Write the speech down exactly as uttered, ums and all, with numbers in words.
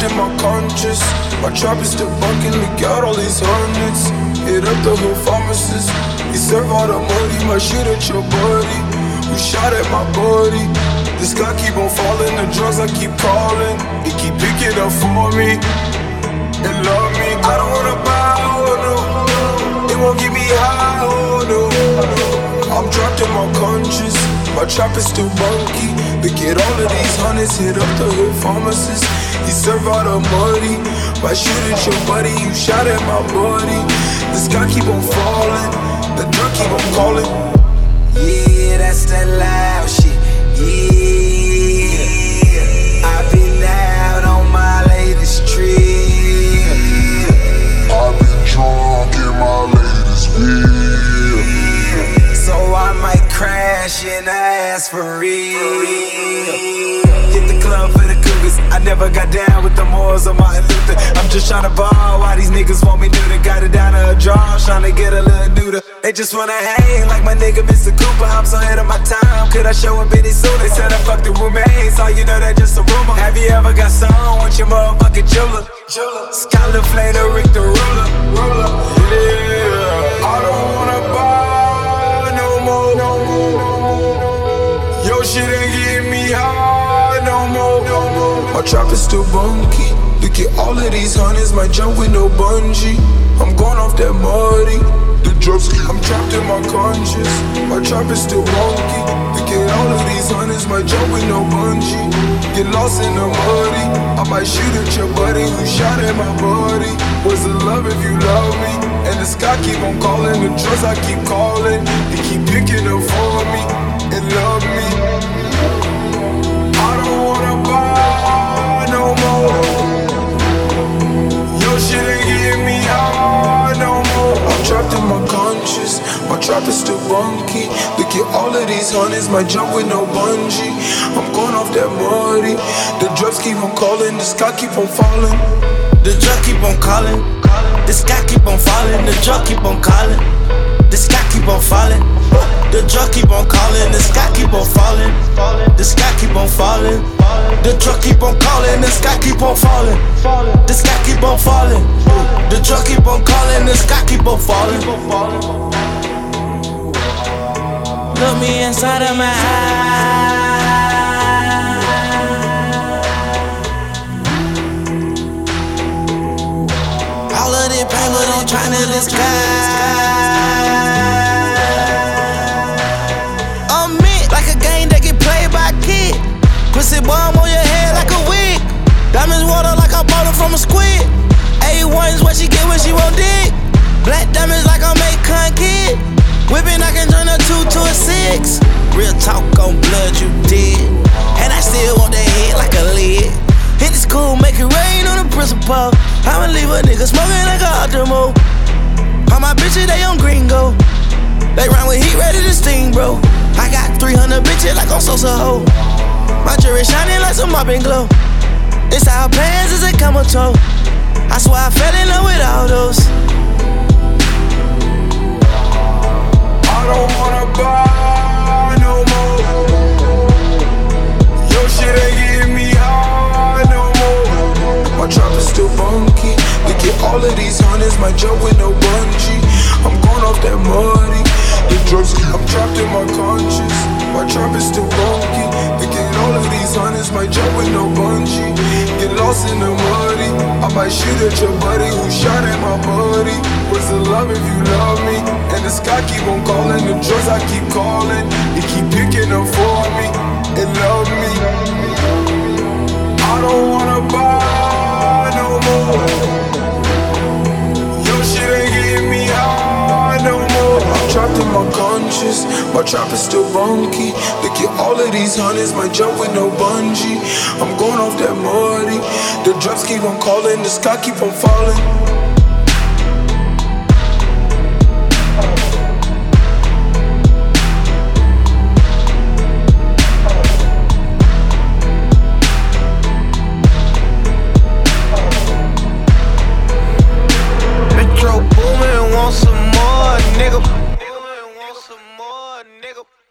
in my conscience. My trap is still bunking, look out all these hundreds. Hit up the whole pharmacist. He serve all the money, my shit at your body. Who shot at my body? This guy keep on falling, the drugs I keep calling. He keep picking up for me and love me. I don't wanna buy, oh no. It won't get me high, oh no. I'm trapped in my conscience. My trap is still bunky. Look at all of these hundreds, hit up the hood pharmacist. He serve all the money. My shit at your buddy, you shot at my body. This guy keep on falling, the drug keep on calling. Yeah, that's that loud shit. Yeah, I've been out on my latest trip. I've been drunk in my latest beer. So I might crash and ask for real. Hit the club for the cougars. I never got down with the Moors or Martin Luther. I'm just tryna ball why these niggas want me neuter. Got it down to a draw, tryna get a little neuter. They just wanna hang like my nigga Mister Cooper. I'm so ahead of my time, could I show up any sooner? They said I fucked the roommates, all you know that just a rumor. Have you ever got some with your motherfucking jeweler? Scholar Flame, the Rick the ruler. Yeah, I don't wanna buy no more. Your shit ain't getting me high no more. My trap is still bunky. Look at all of these hundreds, might jump with no bungee. I'm going off that muddy. The drugs keep, I'm trapped in my conscience. My trap is still wonky. Look at all of these hundreds, might jump with no bungee. Get lost in the muddy. I might shoot at your buddy who shot at my body. Was it love if you love me? And the sky keep on calling, the drugs I keep calling. They keep picking up for me and love me. I don't wanna buy no more. Your shit ain't getting me high no more. I'm trapped in my conscience. My trap is still bunky. Look at all of these hundreds, might jump with no bungee. I'm going off that muddy. The drugs keep on calling, the sky keep on falling. The drug keep on calling. The sky keep on falling. The drug keep on calling. The sky keep on falling. The drug keep on calling. The sky keep on falling. The sky keep on falling. The drug keep on calling. The sky keep on falling. The sky keep on falling. The drug keep on calling. The sky keep on falling. Look me inside of my eyes. All of this paper I'm trying to disguise. I'm meant like a game that get played by a kid. Pussy bomb on your head like a wig. Diamonds water like I bought them from a squid. A one's what she get when she won't dig. Black diamonds like I'm a con kid. Whipping, I can turn a two to a six. Real talk on blood, you did. And I still want that head like a lid. Hit the school, make it rain on the principal. I'ma leave a nigga smoking like a Optimo. All my bitches, they on gringo. They run with heat, ready to sting, bro. I got three hundred bitches like on Sosa Ho. My jewelry shining like some mopping glow. Inside her pants is a camel toe. I swear I fell in love with all those. I don't wanna buy no more. Your shit ain't getting me high no more. My trap is still bunky. Look at all of these hundreds, might jump with no bungee. I'm going off that muddy. The drugs keep, I'm trapped in my conscience. My trap is still bunky. Look at all of these hundreds, might jump with no bungee. Get lost in the muddy. I might shoot at your buddy who shot at my body. Was it love if you love me? And the sky keep on calling, the drugs I keep calling. They keep picking up for me and love me. I don't wanna buy no more. Your shit ain't getting me high no more. I'm trapped in my conscience. My trap is still bunky. Look at all of these hundreds, might jump with no bungee. I'm going off that muddy. The drugs keep on calling, the sky keep on falling. Metro Boomin want some more, nigga. Want some more, nigga.